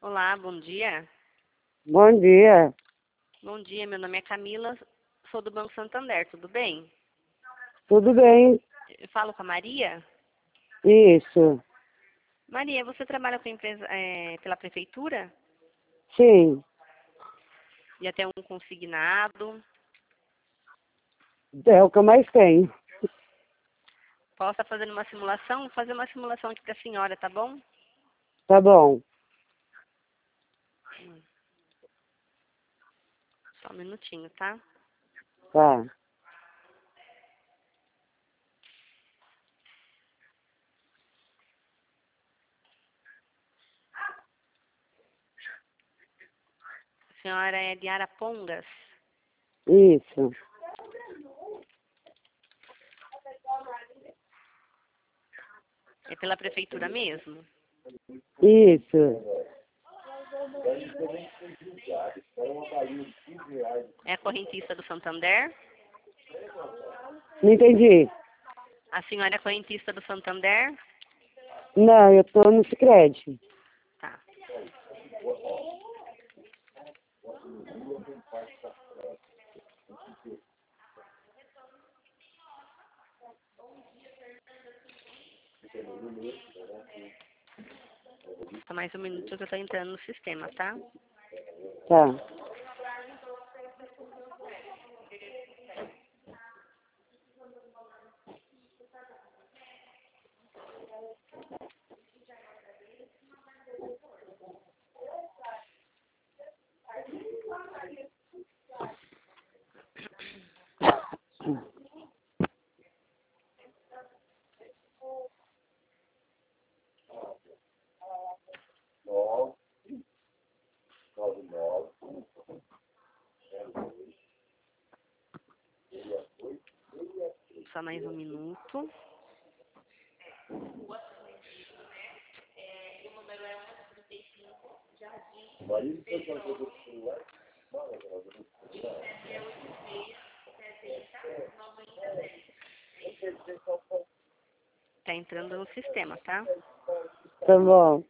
Olá, bom dia. Bom dia. Bom dia, meu nome é Camila, sou do Banco Santander, tudo bem? Tudo bem? Eu falo com a Maria. Isso. Maria, você trabalha com empresa, pela prefeitura? Sim. Já tem um consignado? É o que eu mais tenho. Posso estar fazendo uma simulação? Vou fazer uma simulação aqui para a senhora, tá bom? Tá bom. Só um minutinho, tá? Tá. A senhora é de Arapongas? Isso. É pela prefeitura mesmo? Isso. É a correntista do Santander? Não entendi. A senhora é correntista do Santander? Não, eu tô no Sicredi. Tá. Só mais um minuto que eu tô entrando no sistema, tá? Tá. Só mais um minuto. Tá entrando no sistema, tá? Tá bom.